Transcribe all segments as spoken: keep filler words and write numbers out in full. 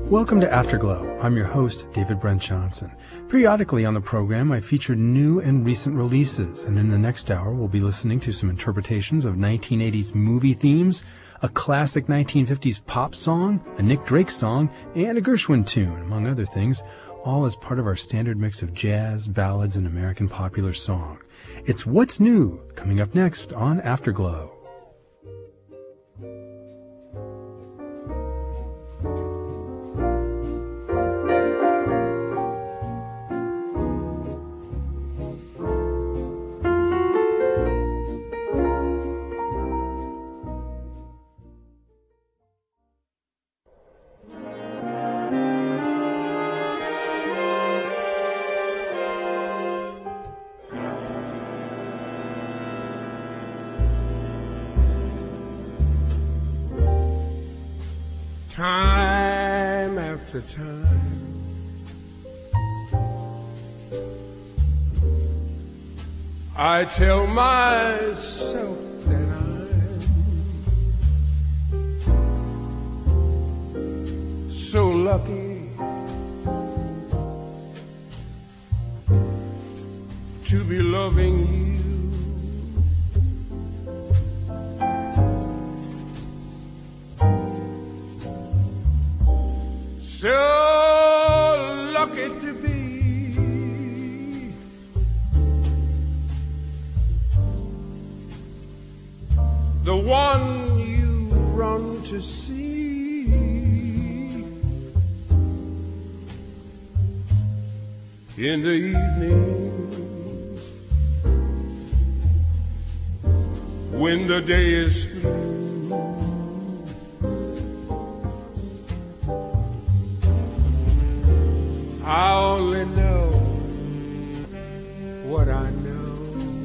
Welcome to Afterglow. I'm your host, David Brent Johnson. Periodically on the program, I feature new and recent releases, and in the next hour, we'll be listening to some interpretations of nineteen eighties movie themes, a classic nineteen fifties pop song, a Nick Drake song, and a Gershwin tune, among other things, all as part of our standard mix of jazz, ballads, and American popular song. It's What's New, coming up next on Afterglow. Time after time, I tell myself that I'm so lucky to be loving you. So lucky to be the one you run to see in the evening when the day is through. I only know what I know.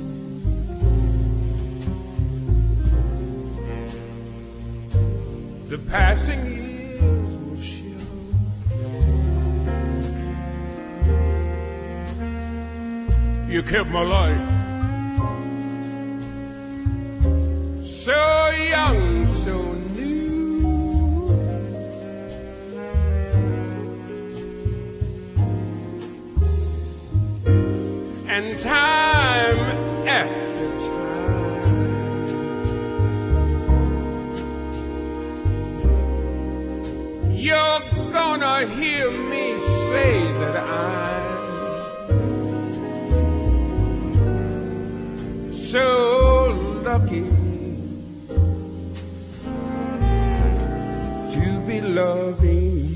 The passing years will show. You kept my life so young, so new. And time after time, you're gonna hear me say that I'm so lucky to be loving you.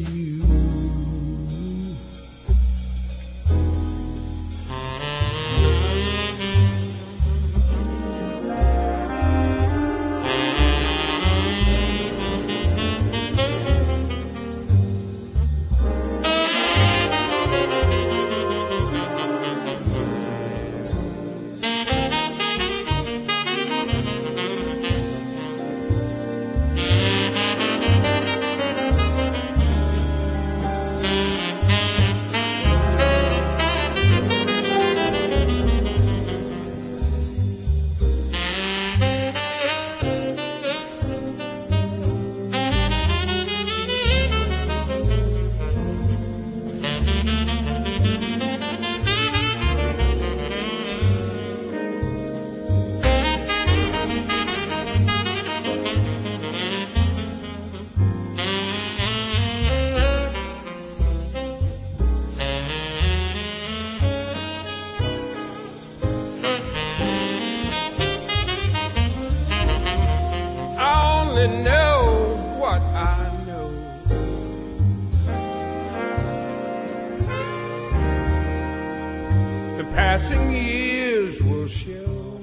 Passing years will show.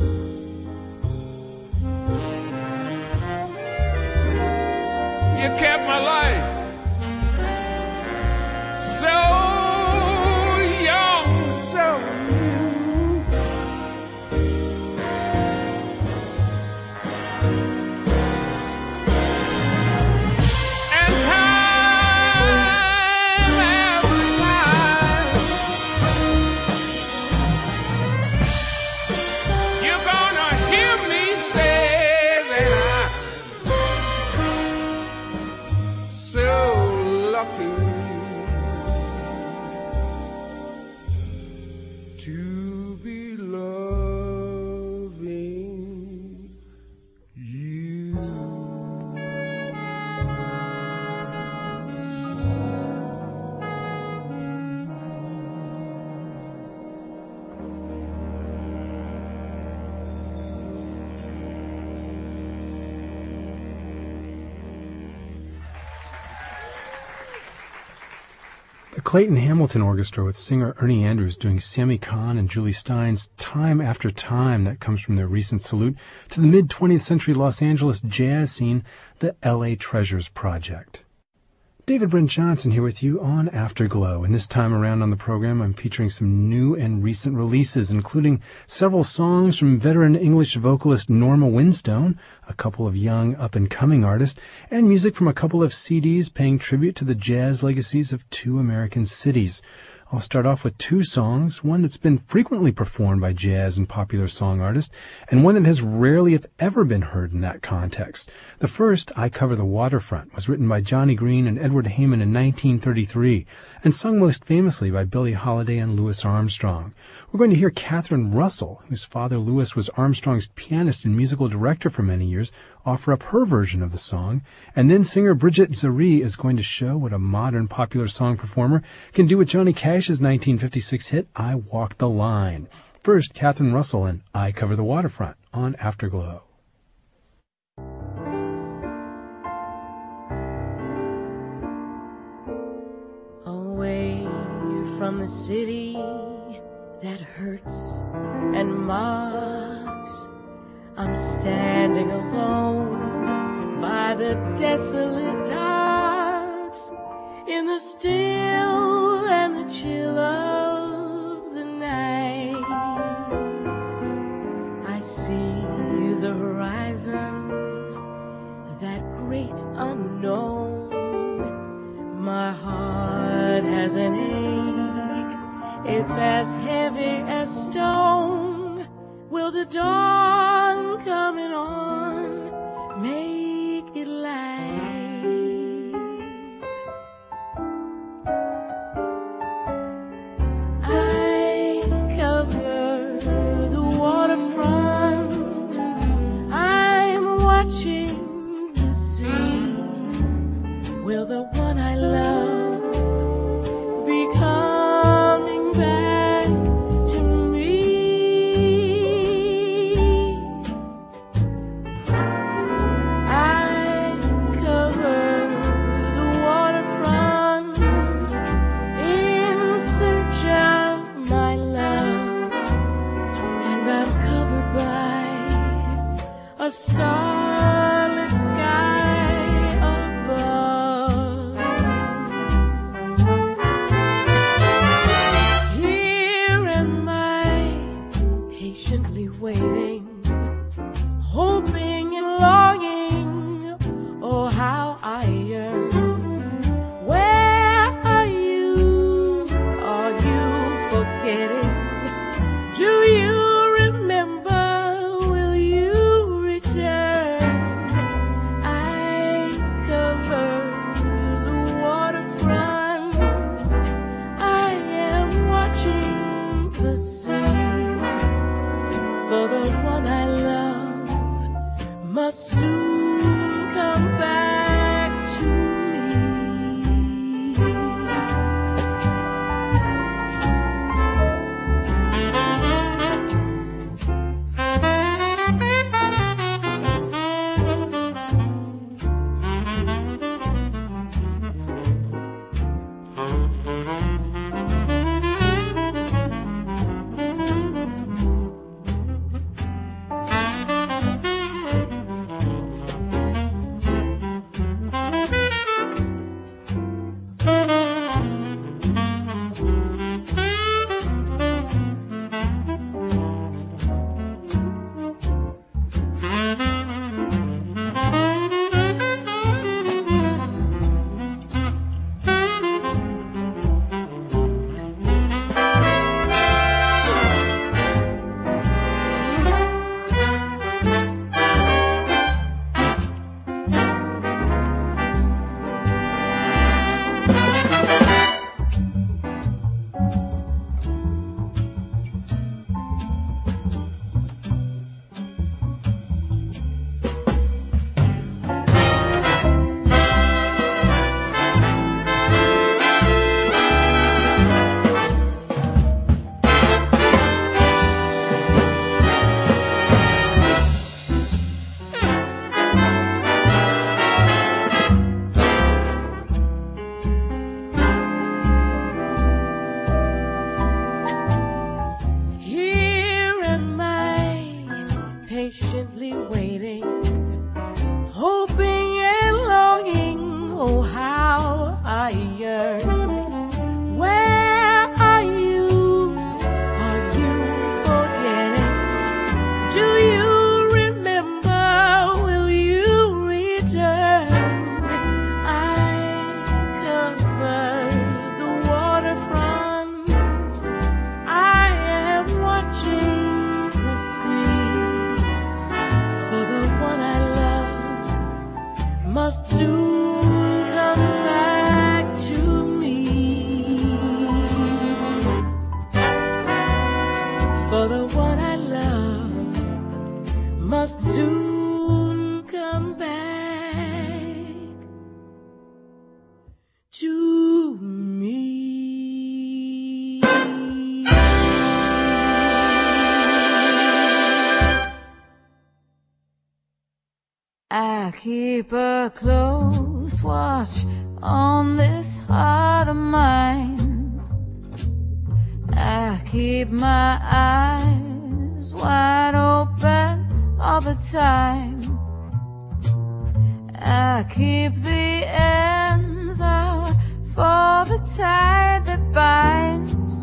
You kept my life so young, so new. And time after time, you're gonna hear me say that I'm so lucky to be loving you. The Clayton Hamilton Orchestra with singer Ernie Andrews doing Sammy Kahn and Julie Stein's Time After Time, that comes from their recent salute to the mid-twentieth century Los Angeles jazz scene, the L A Treasures Project. David Brent Johnson here with you on Afterglow, and this time around on the program I'm featuring some new and recent releases, including several songs from veteran English vocalist Norma Winstone, a couple of young up-and-coming artists, and music from a couple of C Ds paying tribute to the jazz legacies of two American cities. I'll start off with two songs, one that's been frequently performed by jazz and popular song artists, and one that has rarely if ever been heard in that context. The first, I Cover the Waterfront, was written by Johnny Green and Edward Heyman in nineteen thirty-three, and sung most famously by Billie Holiday and Louis Armstrong. We're going to hear Catherine Russell, whose father Louis was Armstrong's pianist and musical director for many years, offer up her version of the song, and then singer Bridget Zari is going to show what a modern popular song performer can do with Johnny Cash's nineteen fifty-six hit, I Walk the Line. First, Catherine Russell and I Cover the Waterfront on Afterglow. Away from the city that hurts and mocks, I'm standing alone by the desolate docks, in the still and the chill of the night. I see the horizon, that great unknown. My heart has an ache, it's as heavy as stone. Will the dawn coming on make it light? I cover the waterfront, I'm watching the sea. Will the one I love be coming back to me? I cover the waterfront in search of my love, and I'm covered by a starlit sky above. I yearn. Where are you? Are you forgetting? Do you remember? Will you return? I cover the waterfront. I am watching the sea. For the one I love must soon come back to me. For the one I love must soon come back to me. I keep a close watch on this heart of mine. I keep my eyes wide open all the time. I keep the ends out for the tide that binds.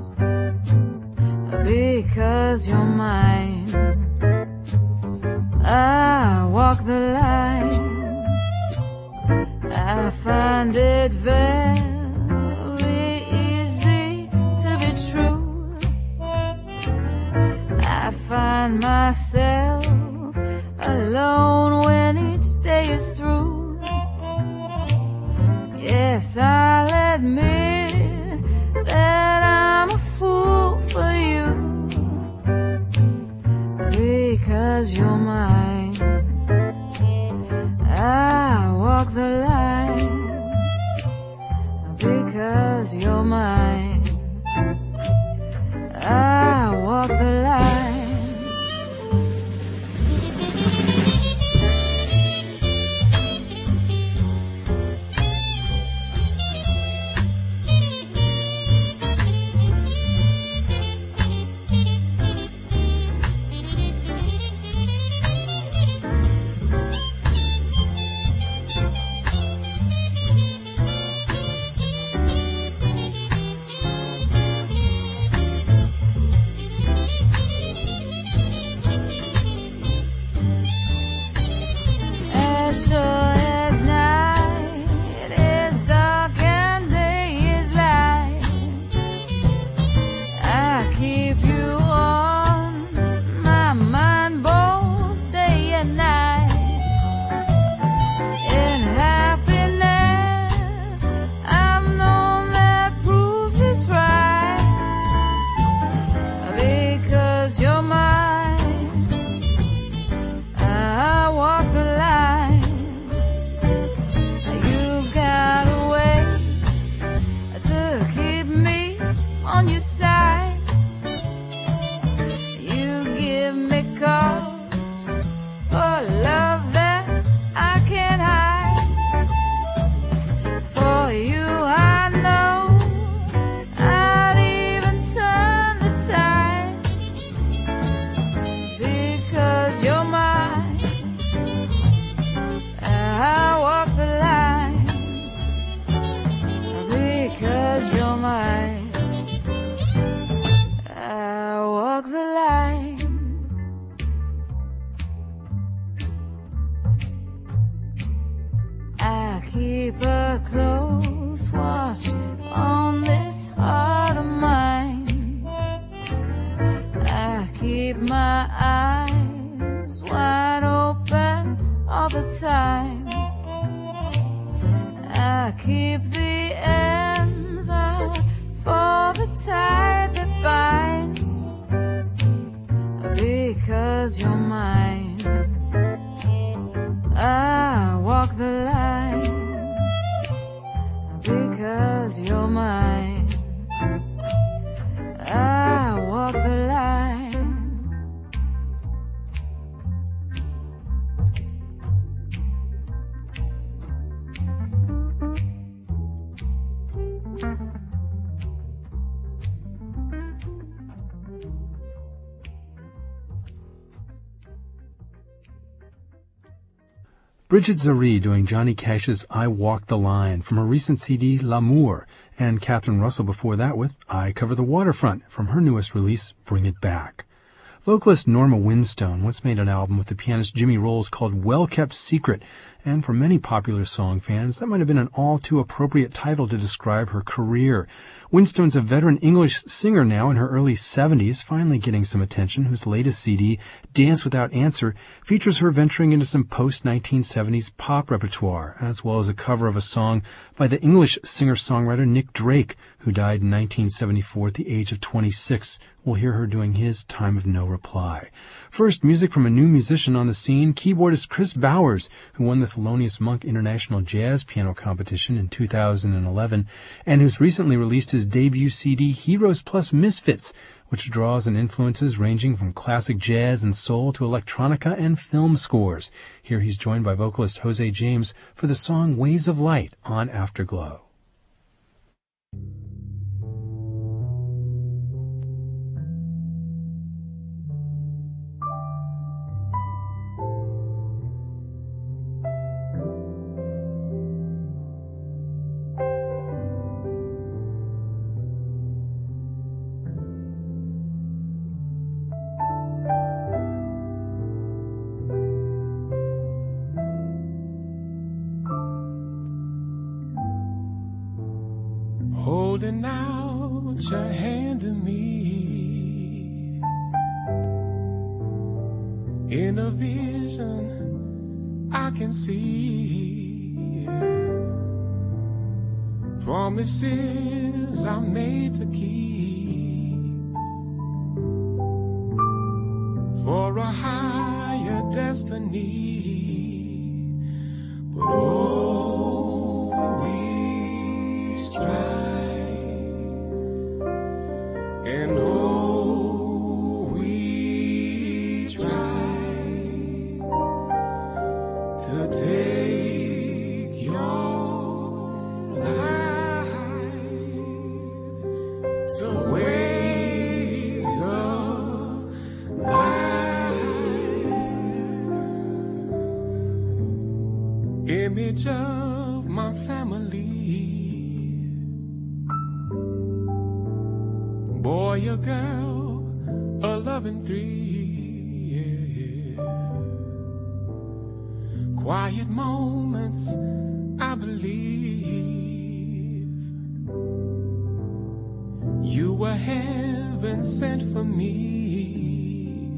Because you're mine, I walk the line. I find it very easy to be true. I find myself alone when each day is through. Yes, I'll admit that I'm a fool for you. Because you're mine, I walk the line. Because you're mine, I walk the line. Keep a close watch on this heart of mine. I keep my eyes wide open all the time. I keep the ends out for the tide that binds. Because you're mine, I walk the line. Because you're mine, I walk the line. Bridget Zari doing Johnny Cash's I Walk the Line from her recent C D L'Amour, and Catherine Russell before that with I Cover the Waterfront from her newest release, Bring It Back. Vocalist Norma Winstone once made an album with the pianist Jimmy Rolls called Well Kept Secret, and for many popular song fans, that might have been an all-too-appropriate title to describe her career. Winstone's a veteran English singer now in her early seventies, finally getting some attention, whose latest C D, Dance Without Answer, features her venturing into some post-nineteen seventies pop repertoire, as well as a cover of a song by the English singer-songwriter Nick Drake, who died in nineteen seventy-four at the age of twenty-six. We'll hear her doing his Time of No Reply. First, music from a new musician on the scene, keyboardist Chris Bowers, who won the Thelonious Monk International Jazz Piano Competition in two thousand eleven, and who's recently released his debut C D, Heroes Plus Misfits, which draws on influences ranging from classic jazz and soul to electronica and film scores. Here he's joined by vocalist Jose James for the song Ways of Light on Afterglow. Holding out your hand to me in a vision I can see, yes. Promises I made to keep for a higher destiny, but oh, we strive. And oh, we try to take your life to ways of life, image of my family. Boy or girl, a loving three, yeah, yeah. Quiet moments, I believe you were heaven sent for me.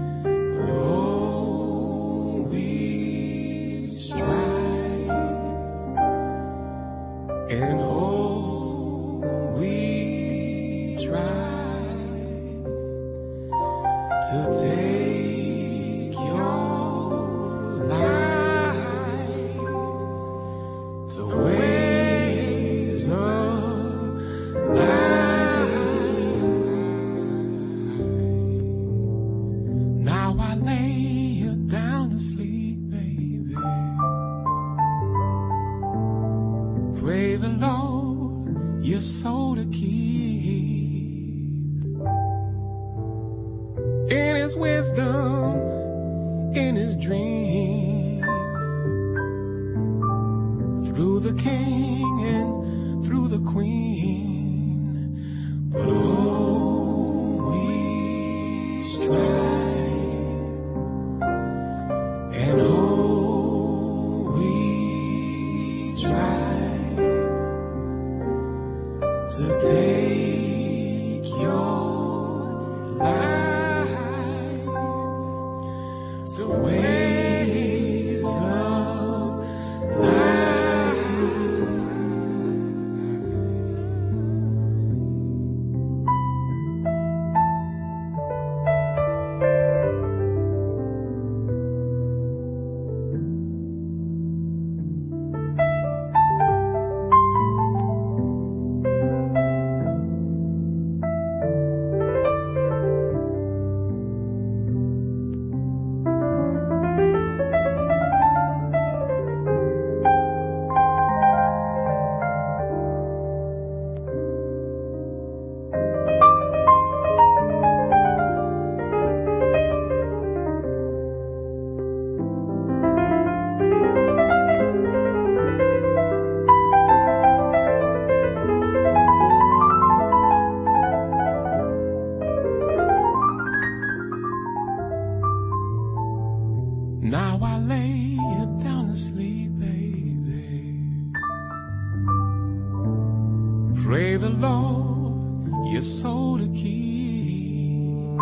Oh, we strive, and oh, we try to take your life to ways of life. Now I lay you down to sleep, baby. Pray the Lord your soul to keep. In His wisdom, in His dream, through the king and through the queen, but oh, we strive, and oh, we try to take your life to ways of life. Pray the Lord your soul to keep.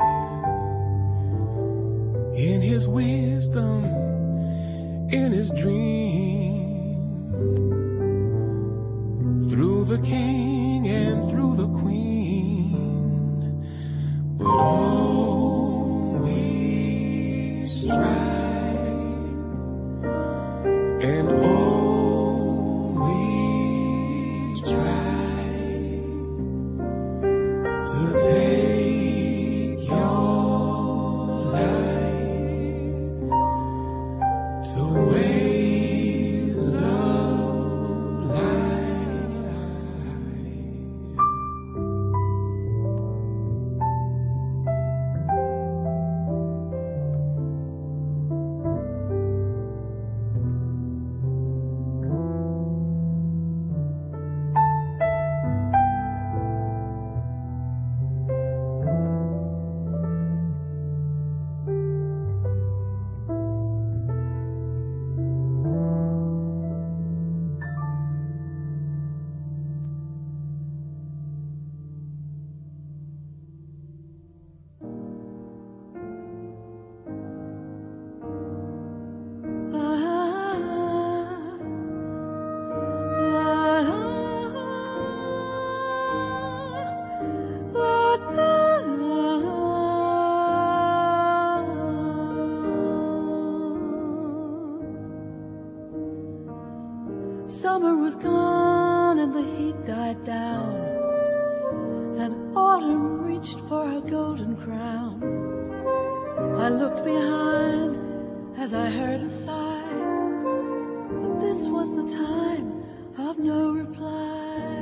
In his wisdom, in his dream, through the king and through the queen, but always strive and always try to take your life to ways of life. Summer was gone and the heat died down, and autumn reached for her golden crown. I looked behind as I heard a sigh, but this was the time of no reply.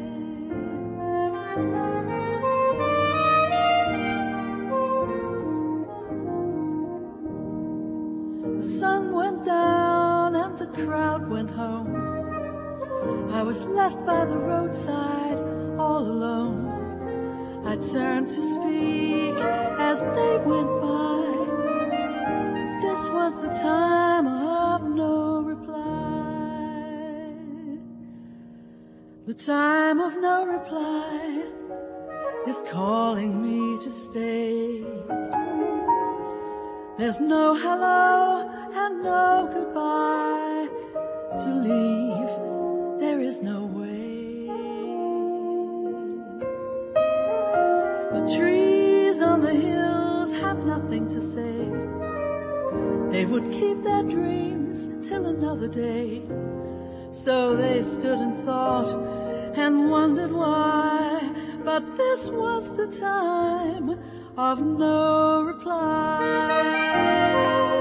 The sun went down and the crowd went home. I was left by the roadside all alone. I turned to speak as they went by. This was the time of no reply. The time of no reply is calling me to stay. There's no hello and no goodbye. To leave, there is no way. The trees on the hills have nothing to say. They would keep their dreams till another day. So they stood and thought and wondered why. But this was the time of no reply.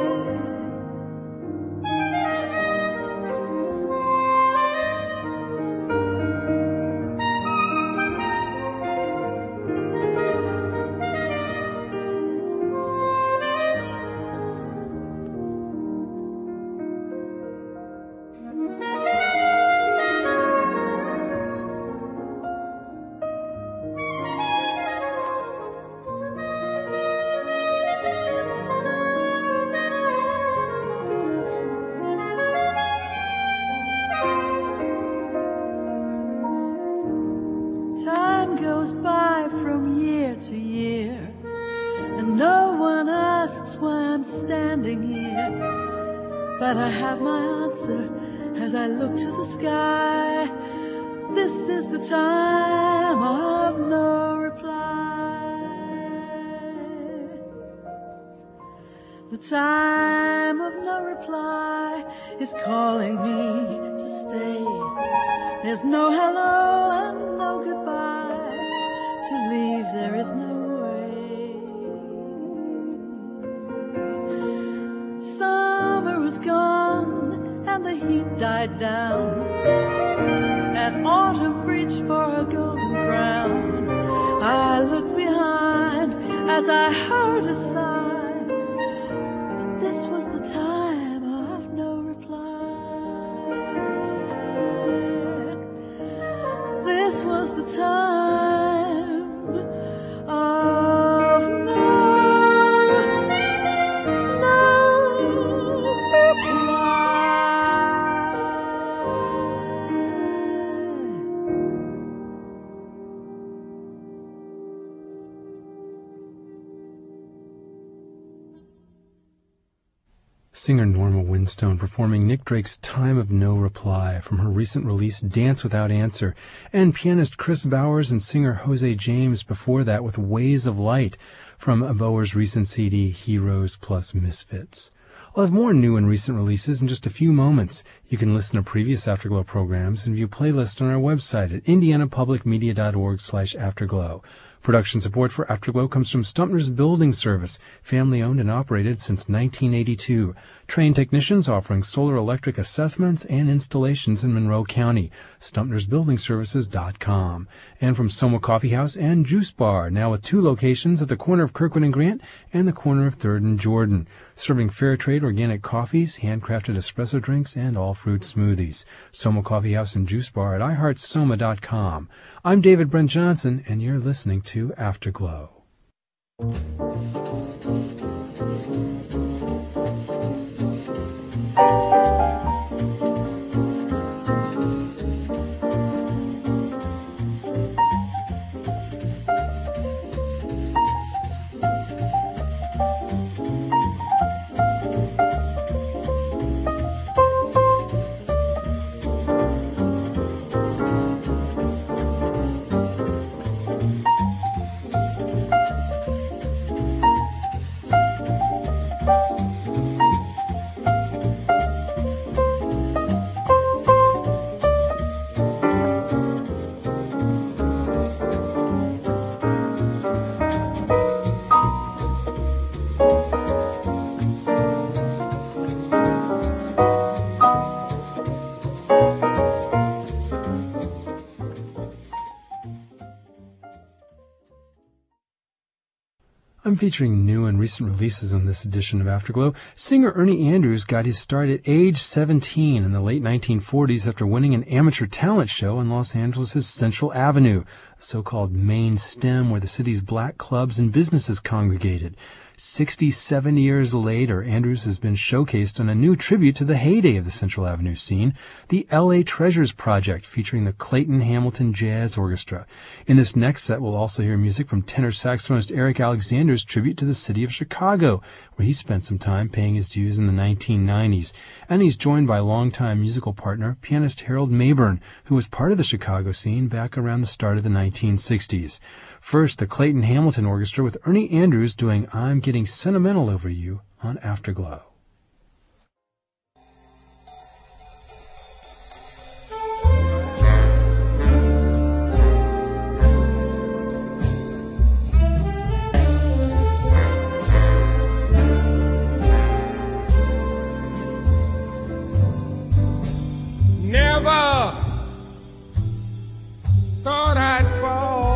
Time goes by from year to year, and no one asks why I'm standing here. But I have my answer as I look to the sky. This is the time of no reply. The time of no reply is calling me to stay. There's no hello and no goodbye. To leave, there is no way. Summer is gone and the heat died down, and autumn reached for her golden crown. I looked behind as I heard a sigh, but this was the time of no reply. This was the time of no, no reply. Singer Norma Winstone performing Nick Drake's Time of No Reply from her recent release Dance Without Answer, and pianist Chris Bowers and singer Jose James before that with Ways of Light from Bowers' recent C D Heroes Plus Misfits. I'll have more new and recent releases in just a few moments. You can listen to previous Afterglow programs and view playlists on our website at indianapublicmedia.org slash afterglow. Production support for Afterglow comes from Stumpner's Building Service, family-owned and operated since nineteen eighty-two. Trained technicians offering solar electric assessments and installations in Monroe County. Stumpners Building Services dot com. And from Soma Coffee House and Juice Bar, now with two locations at the corner of Kirkwood and Grant and the corner of third and Jordan. Serving fair trade organic coffees, handcrafted espresso drinks, and all-fruit smoothies. Soma Coffee House and Juice Bar at i heart soma dot com. I'm David Brent Johnson, and you're listening to Afterglow. I'm featuring new and recent releases on this edition of Afterglow. Singer Ernie Andrews got his start at age seventeen in the late nineteen forties after winning an amateur talent show on Los Angeles' Central Avenue, a so-called main stem where the city's black clubs and businesses congregated. Sixty-seven years later, Andrews has been showcased on a new tribute to the heyday of the Central Avenue scene, the L A Treasures Project, featuring the Clayton Hamilton Jazz Orchestra. In this next set, we'll also hear music from tenor saxophonist Eric Alexander's tribute to the city of Chicago, where he spent some time paying his dues in the nineteen nineties. And he's joined by longtime musical partner, pianist Harold Mayburn, who was part of the Chicago scene back around the start of the nineteen sixties. First, the Clayton Hamilton Orchestra with Ernie Andrews doing I'm Getting Sentimental Over You on Afterglow. Never thought I'd fall,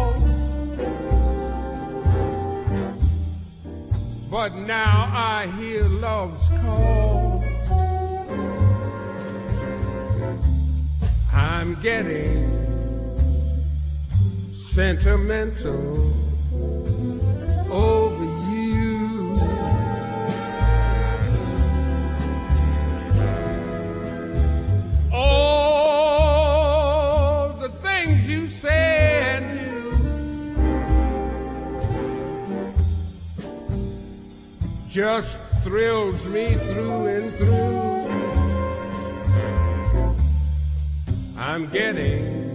but now I hear love's call. I'm getting sentimental over you. All the things you say and do just thrills me through and through. I'm getting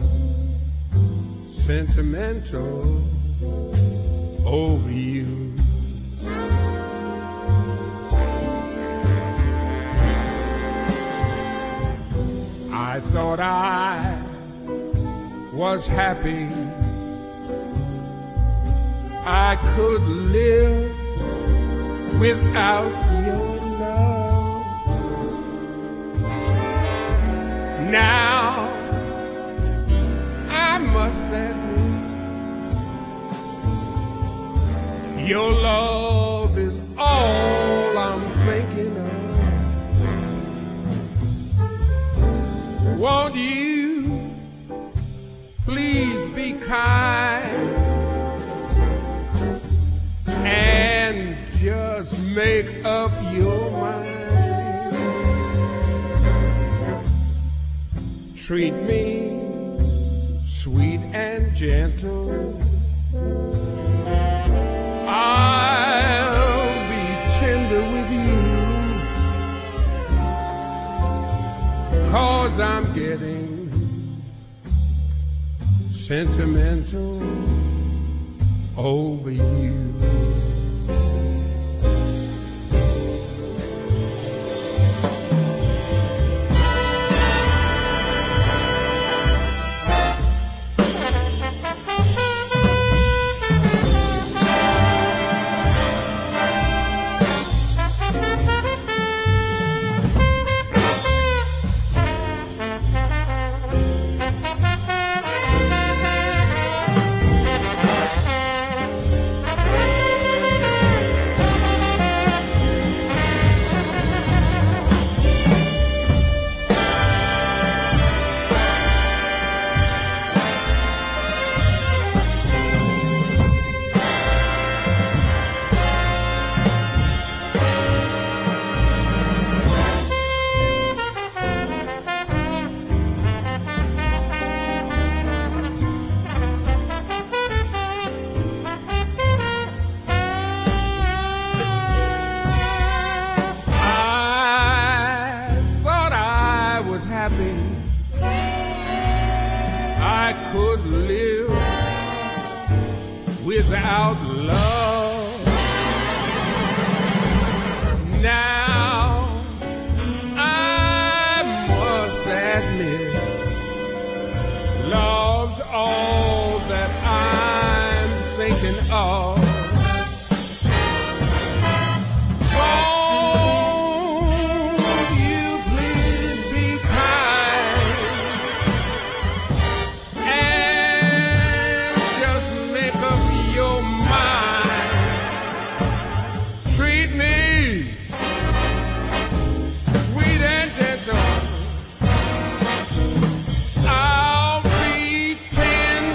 sentimental over you. I thought I was happy, I could live without your love. Now I must admit, your love is all I'm thinking of. Won't you please be kind and just make up your mind. Treat me sweet and gentle. I'll be tender with you. 'cause I'm getting sentimental over you. I could live without love. Now I must admit, love's all that I'm thinking of. I'll be ten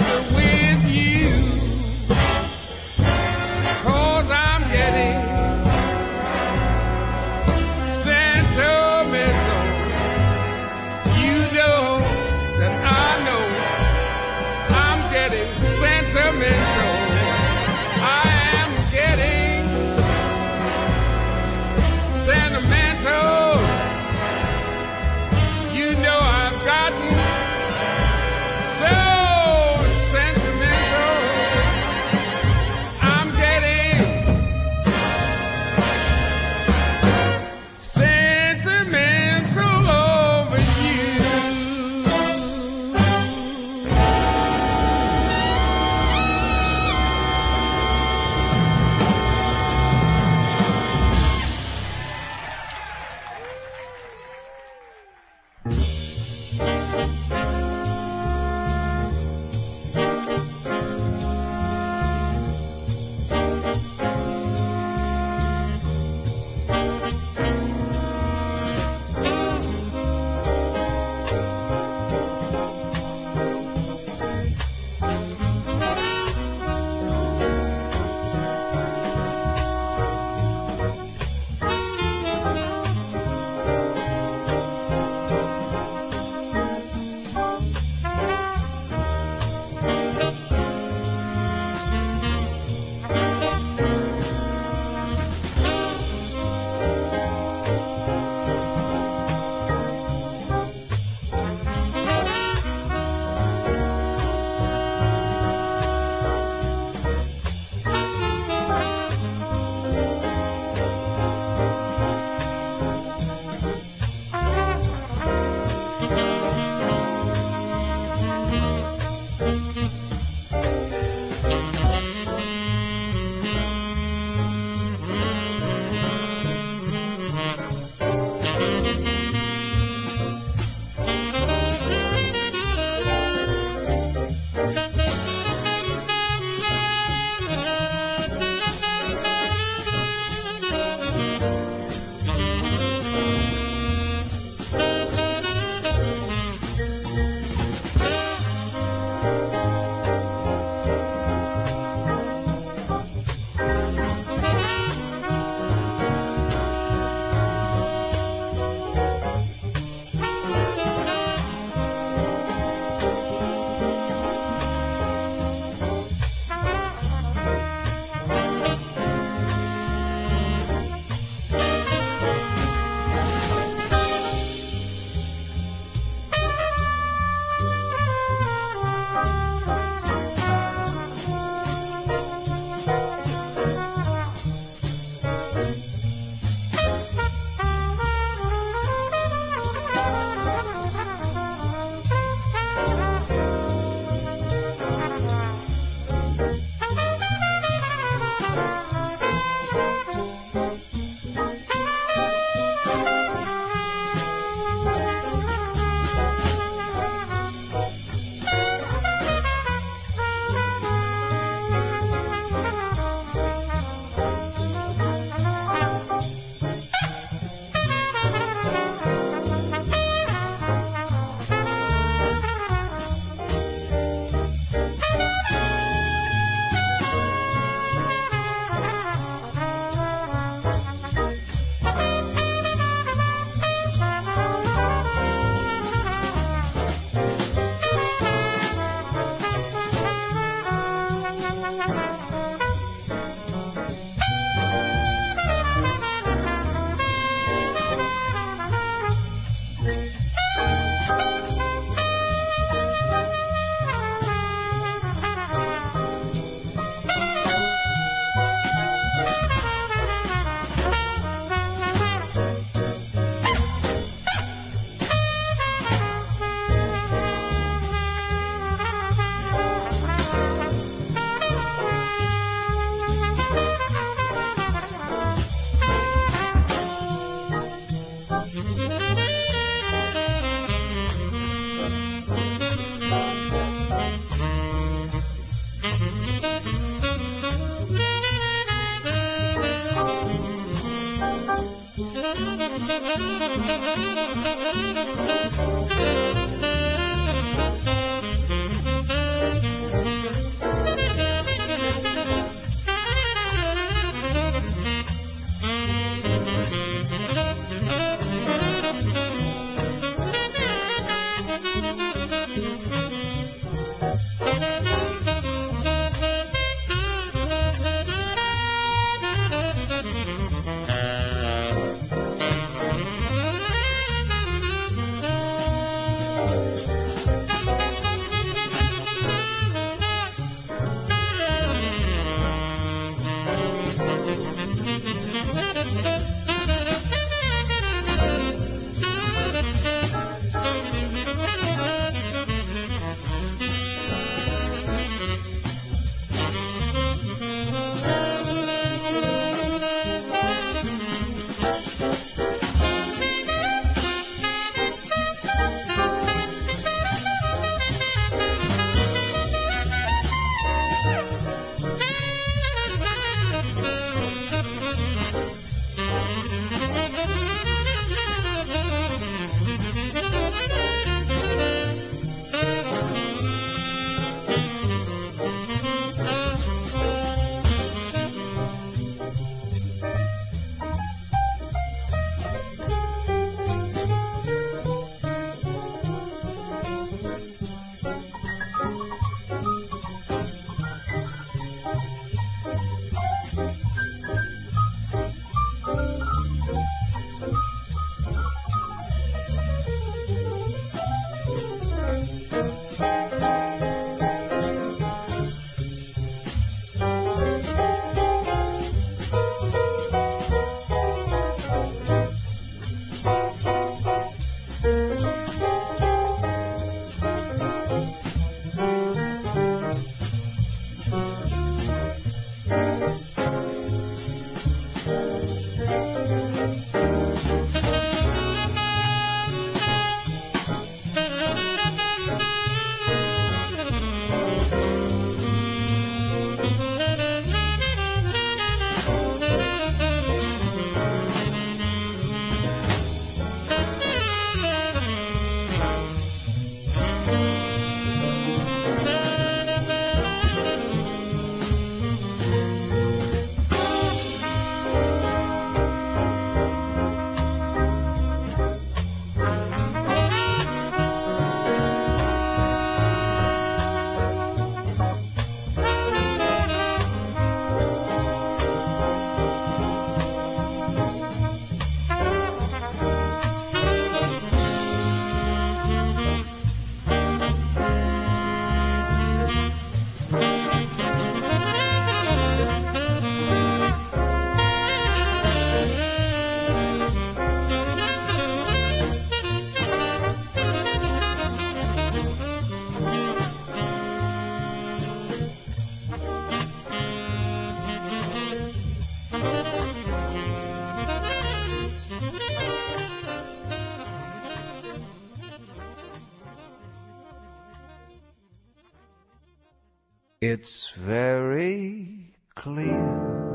It's very clear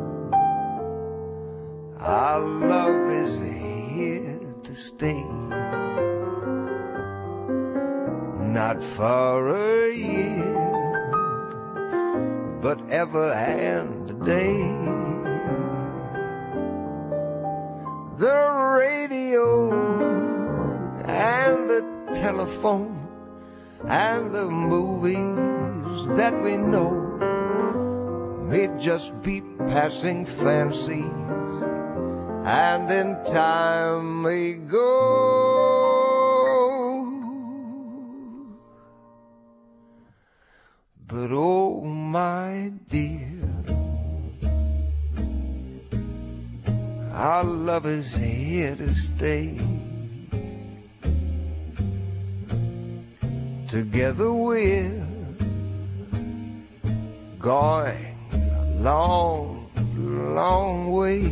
our love is here to stay, not for a year, but ever and a day. The radio and the telephone and the movies that we know may just be passing fancies, and in time may go. But oh my dear, our love is here to stay. Together we're going a long, long way.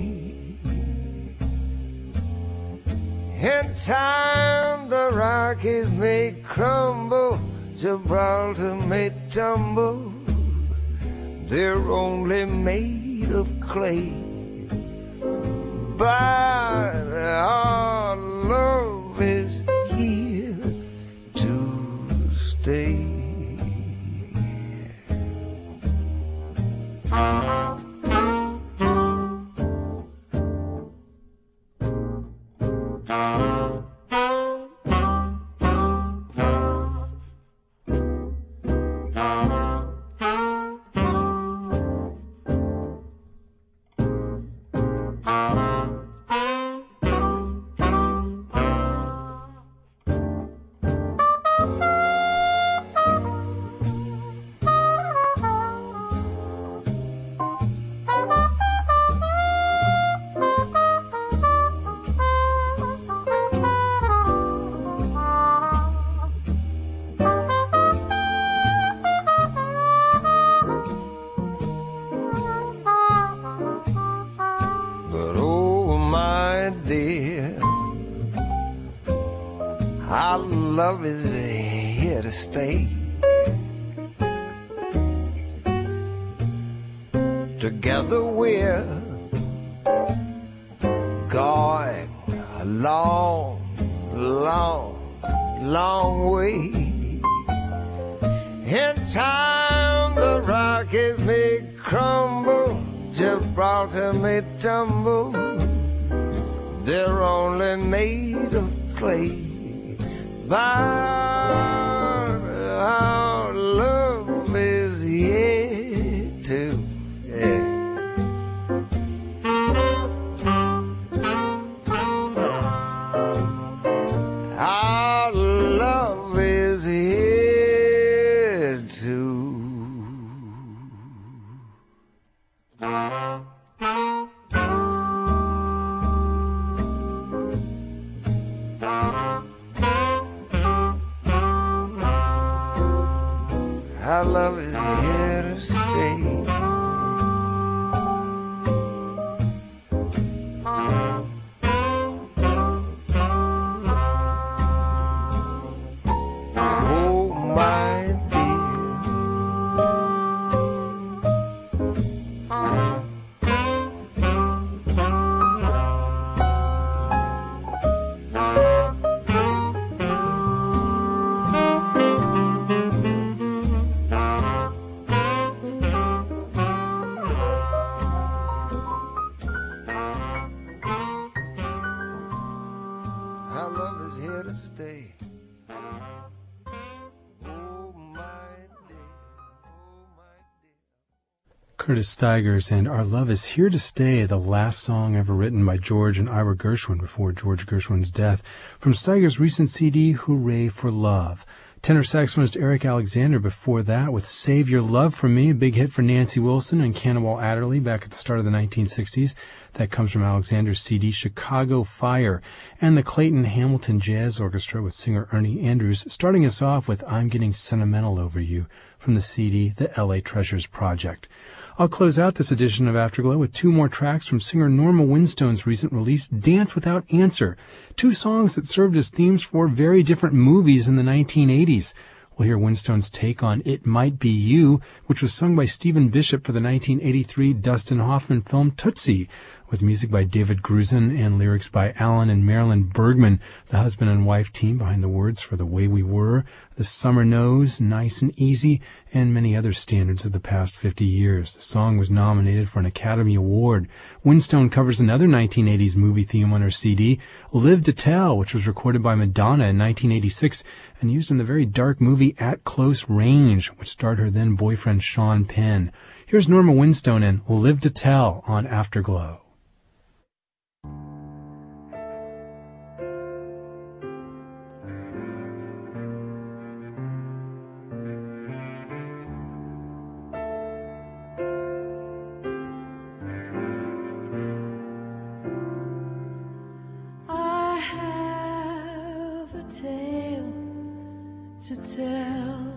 In time the Rockies may crumble, Gibraltar may tumble, they're only made of clay. But our love is here to stay. Love is here to stay. Together we're going a long, long, long way. In time the Rockies may crumble, Gibraltar may tumble, they're only made of clay. But our love is here to yeah. Our love is here to our love is here to stay. Oh my Curtis Stigers and Our Love is Here to Stay, the last song ever written by George and Ira Gershwin before George Gershwin's death, from Stigers' recent C D, Hooray for Love. Tenor saxophonist Eric Alexander before that with Save Your Love for Me, a big hit for Nancy Wilson and Cannonball Adderley back at the start of the nineteen sixties. That comes from Alexander's C D, Chicago Fire, and the Clayton Hamilton Jazz Orchestra with singer Ernie Andrews, starting us off with I'm Getting Sentimental Over You from the C D, The L A Treasures Project. I'll close out this edition of Afterglow with two more tracks from singer Norma Winstone's recent release, Dance Without Answer, two songs that served as themes for very different movies in the nineteen eighties. We'll hear Winstone's take on It Might Be You, which was sung by Stephen Bishop for the nineteen eighty-three Dustin Hoffman film Tootsie, with music by David Grusin and lyrics by Alan and Marilyn Bergman, the husband and wife team behind the words for The Way We Were, The Summer Knows, Nice and Easy, and many other standards of the past fifty years. The song was nominated for an Academy Award. Winstone covers another nineteen eighties movie theme on her C D, Live to Tell, which was recorded by Madonna in nineteen eighty-six and used in the very dark movie At Close Range, which starred her then boyfriend Sean Penn. Here's Norma Winstone and Live to Tell on Afterglow. To tell.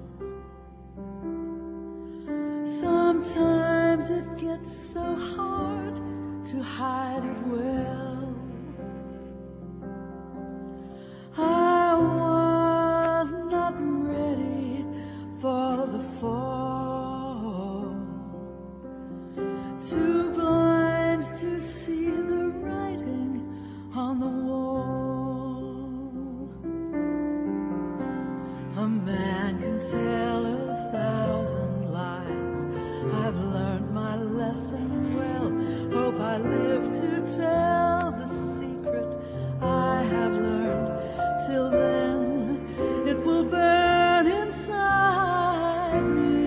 Sometimes it gets so hard to hide it well. I was not ready for the fall, too blind to see the writing on the wall. A man can tell a thousand lies. I've learned my lesson well. Hope I live to tell the secret I have learned. Till then, it will burn inside me.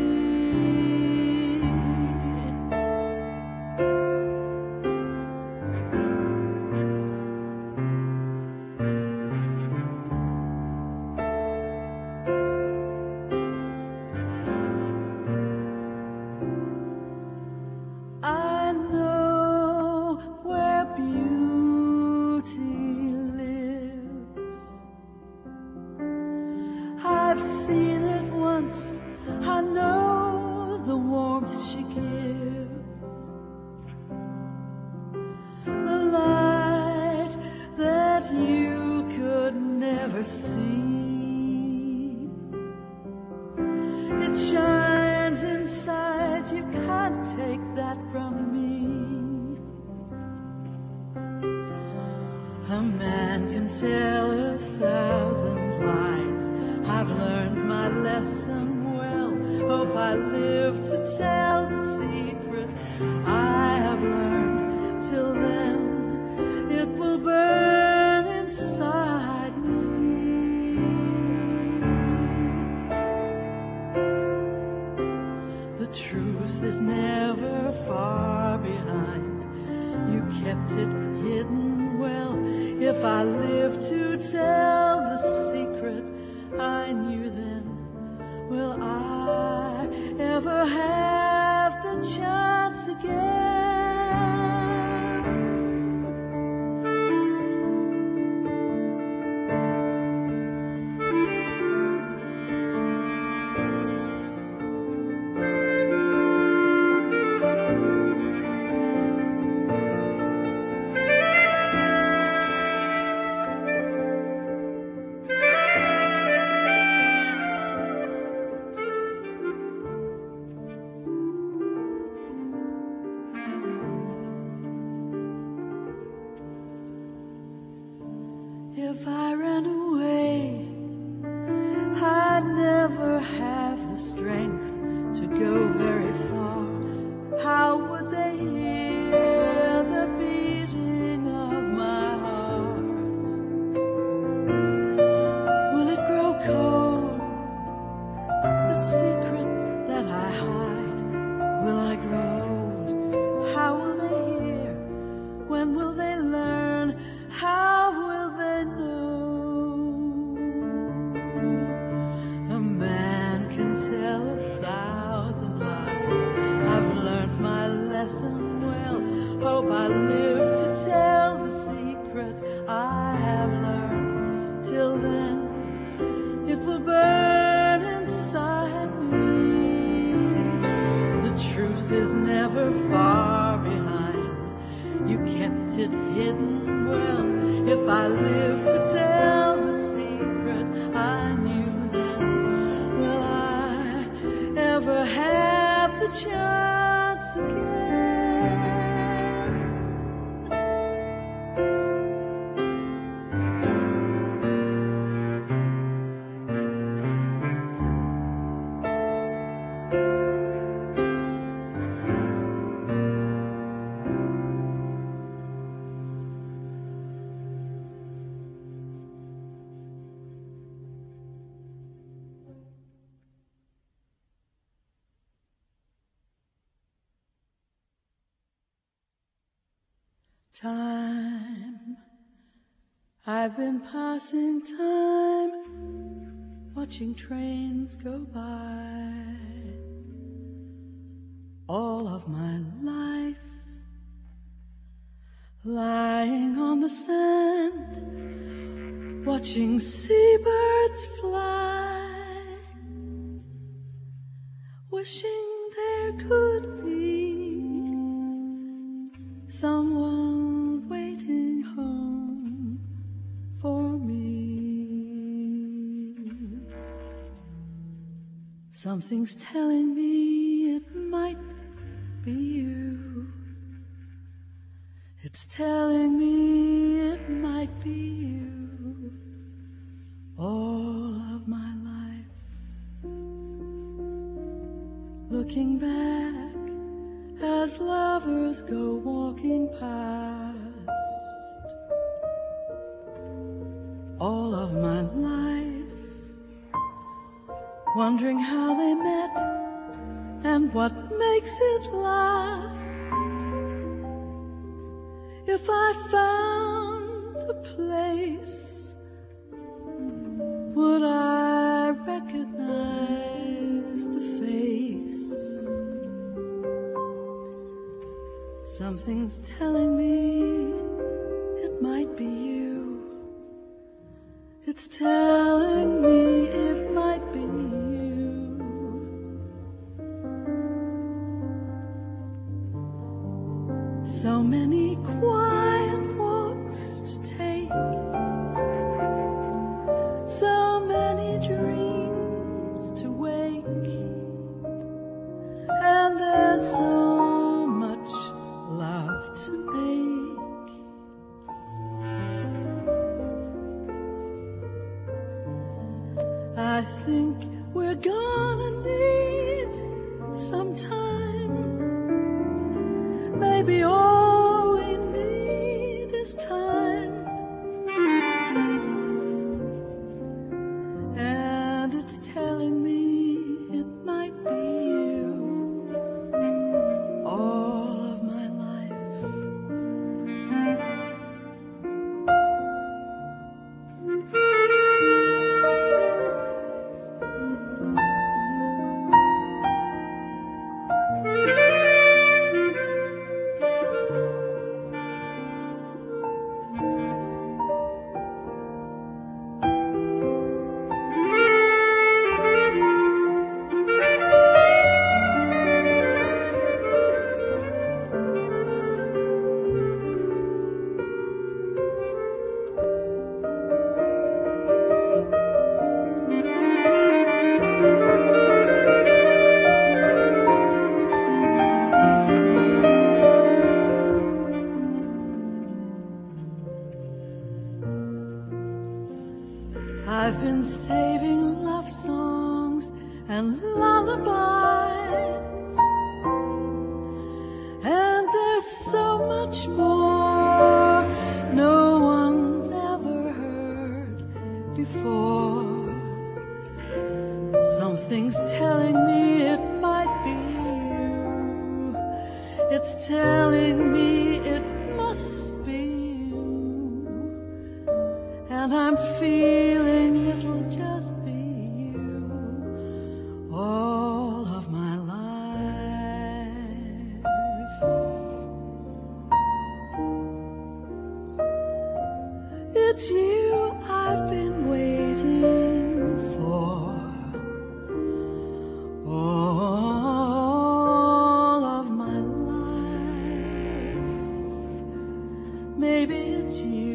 If I ran away, I'd never have the strength to go very far. How would they hear the beating of my heart? Will it grow cold, the secret that I hide? Will I grow old? How will they hear? When will they learn? How will they know? A man can tell a thousand lies. I've learned my lesson well. Hope I live to tell the secret I have learned. Till then, it will burn inside me. The truth is never far behind. You kept it hidden well. If I live to tell the secret I knew then, never have the chance again. Time, I've been passing time, watching trains go by. All of my life, lying on the sand, watching seabirds fly, wishing there could be someone waiting home for me. Something's telling me it might be you. It's telling me it might be you. All of my life, looking back as lovers go walking past. All of my life, wondering how they met and what makes it last. If I found the place, would I recognize the face? Something's telling me it might be you. It's telling me it might be you. So many quiet walks to take, so many dreams to wake, and there's so much love to make. I think we're gonna need some time. Maybe all we need is time. And it's telling me it might be you. All of my life. I've been saving love songs and lullabies, and there's so much more no one's ever heard before. Something's telling me it might be you. It's telling me it must be you. And I'm feeling it'll just be you. All of my life. It's you I've been waiting for. All of my life. Maybe it's you.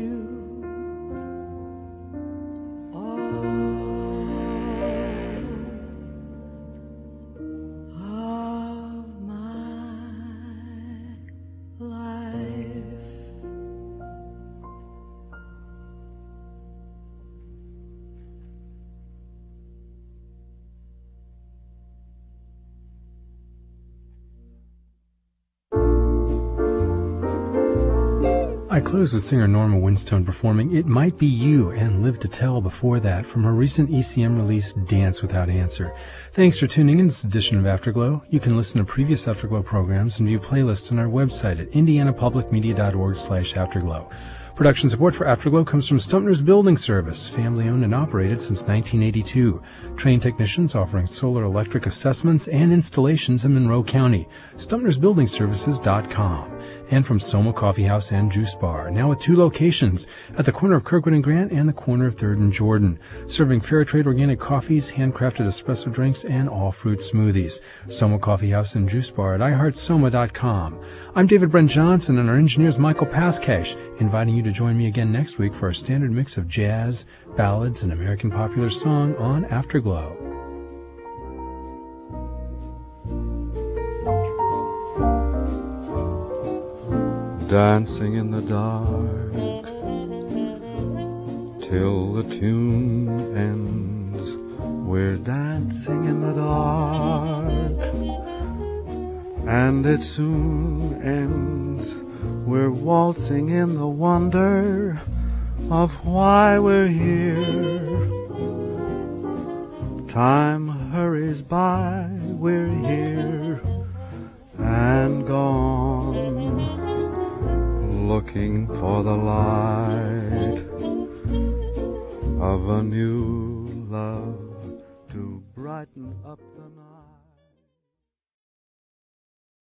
I close with singer Norma Winstone performing It Might Be You and Live to Tell before that from her recent E C M release Dance Without Answer. Thanks for tuning in to this edition of Afterglow. You can listen to previous Afterglow programs and view playlists on our website at indianapublicmedia.org slash afterglow. Production support for Afterglow comes from Stumpner's Building Service, family-owned and operated since nineteen eighty-two. Trained technicians offering solar electric assessments and installations in Monroe County. Stumpners Building Services dot com. And from Soma Coffee House and Juice Bar, now with two locations, at the corner of Kirkwood and Grant and the corner of third and Jordan, serving fair trade organic coffees, handcrafted espresso drinks, and all-fruit smoothies. Soma Coffee House and Juice Bar at i heart soma dot com. I'm David Brent Johnson, and our engineer is Michael Pascash, inviting you to join me again next week for our standard mix of jazz, ballads, and American popular song on Afterglow. Dancing in the dark till the tune ends. We're dancing in the dark, and it soon ends. We're waltzing in the wonder of why we're here. Time hurries by, we're here and gone, looking for the light of a new love to brighten up